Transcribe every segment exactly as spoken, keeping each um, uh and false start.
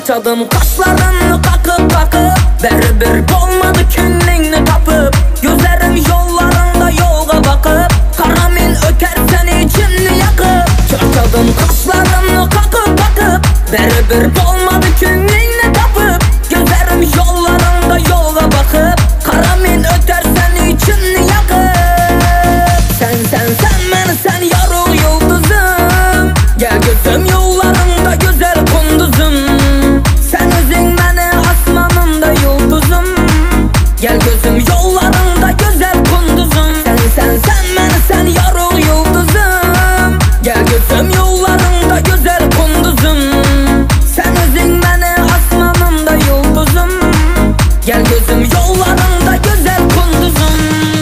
Çarçadım kaşlarını kakıp kakıp, beribir olmadı könlüğünü tapıp. Gözlerim yollarında yolga bakıp, karamin öter seni içimni yakıp. Çarçadım kaşlarını kakıp kakıp, beribir olmadı könlüğünü tapıp. Gözlerim yollarında yolga bakıp, karamin öter seni içimni yakıp. Sen sen sen beni sen yarıl yıldızım, gel gözüm yollarında güzel kunduzum. Sen özün beni asmanımda yıldızım, gel gözüm yollarında güzel kunduzum. Sen sen sen beni sen yarıl yıldızım, gel gözüm yollarında güzel kunduzum. Sen özün beni asmanımda yıldızım, gel gözüm yollarında güzel kunduzum.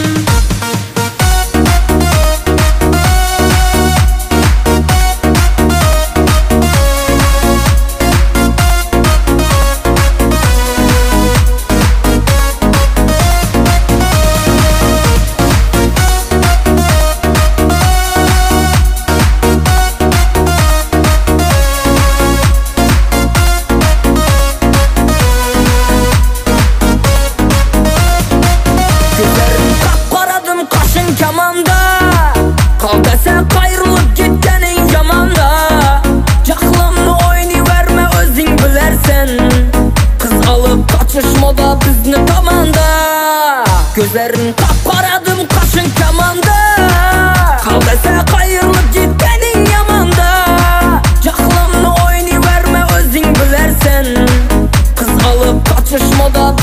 Kal dese kayrılıp gitkenin yamanda, Cahlamını oynayıverme özün bilersen, Kız alıp kaçışmada bizni tamanda. Gözlerin kapkaradım kaşın kamanda, Kal dese kayrılıp gitkenin yamanda, Cahlamını oynayıverme özün bilersen, Kız alıp kaçışmada